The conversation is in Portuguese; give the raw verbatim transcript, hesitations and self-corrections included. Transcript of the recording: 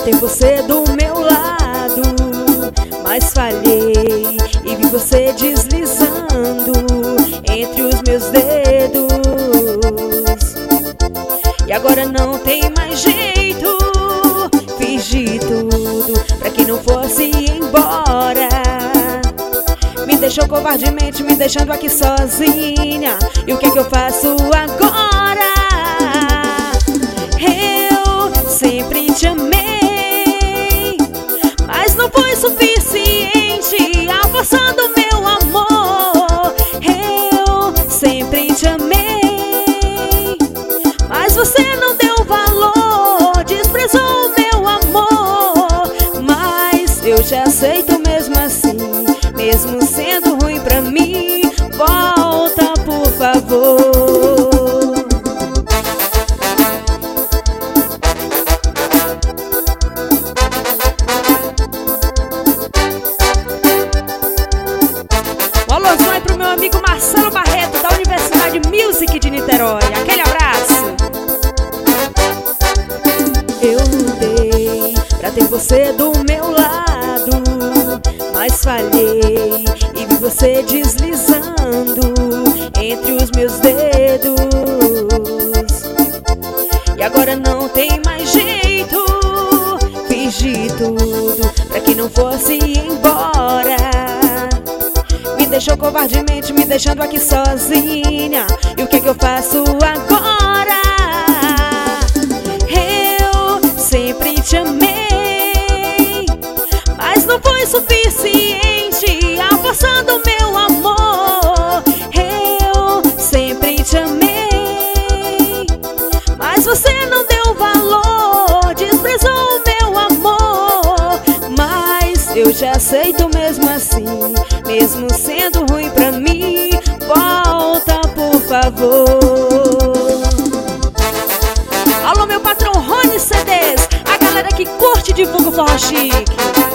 ter você do meu lado, mas falhei e vi você deslizando entre os meus dedos. E agora não tem mais jeito, fiz de tudo pra que não fosse embora. Me deixou covardemente, me deixando aqui sozinha. E o que é que eu faço agora? Eu sempre te amei, mas não foi suficiente a força do meu amor. Eu sempre te amei, mas você não deu valor, desprezou o meu amor. Mas eu te aceito mesmo assim, mesmo sendo ruim pra mim. Volta, por favor. Um alôzão aí pro meu amigo Marcelo Barreto, da Universidade Music de Niterói. Aquele abraço. Eu mudei pra ter você do meu lado, mas falhei e vi você deslizando entre os meus dedos. E agora não tem mais jeito, fiz de tudo pra que não fosse embora. Me deixou covardemente, me deixando aqui sozinha. E o que é que eu faço agora? Eu sempre te amei, mas não foi suficiente a força do meu amor. Eu sempre te amei, mas você não deu valor, desprezou o meu amor. Mas eu te aceito mesmo assim, mesmo sendo ruim pra mim. Volta, por favor. Alô, meu patrão Rony C Ds, a galera que curte e divulga o forró chique.